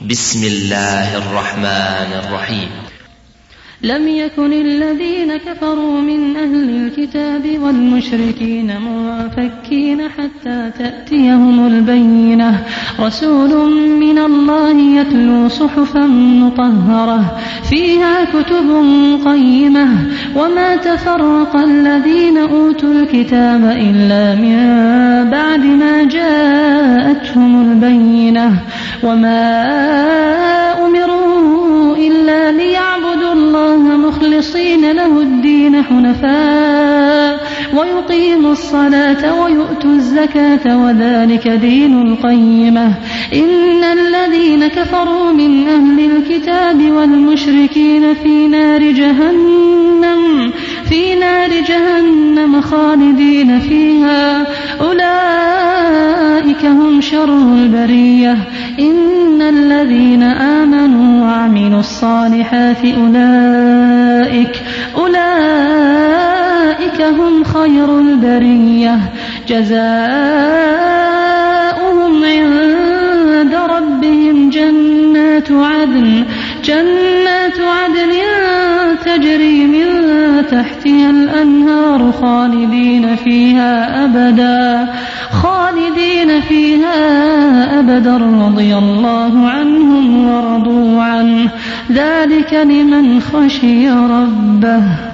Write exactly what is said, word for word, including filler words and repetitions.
بسم الله الرحمن الرحيم. لم يكن الذين كفروا من أهل الكتاب والمشركين منفكين حتى تأتيهم البينة رسول من الله يتلو صحفا مطهرة فيها كتب قيمة وما تفرق الذين أوتوا الكتاب إلا من بعد ما جاءتهم البينة وما أمروا إلا ليعبدوا الله مخلصين له الدين حنفاء ويقيموا الصلاة ويؤتوا الزكاة وذلك دين القيمة. إن الذين كفروا من أهل الكتاب والمشركين في نار جهنم في نار جهنم خالدين فيها أولئك هم شر البرية. إن الذين آمنوا وعملوا الصالحات أولئك أولئك هم خير البرية جزاؤهم عند ربهم جنات عدن جنات عدن تجري من تحتها الأنهار خالدين فيها أبدا خالدين فيها أبدا رضي الله عنهم ورضوا عنه ذلك لمن خشي ربه.